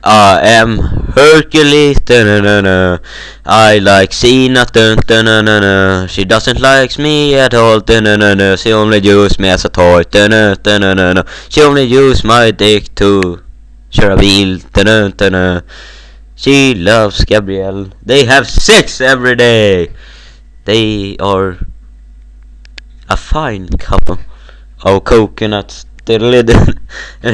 I am Hercules. Da-na-na-na. I like Cena. Da-na-na-na. She doesn't like me at all. Da-na-na-na. She only use me as a toy. Da-na-na-na. She only use my dick to share a wheel. Da-na-na-na. She loves Gabrielle. They have sex every day. They are a fine couple of coconuts.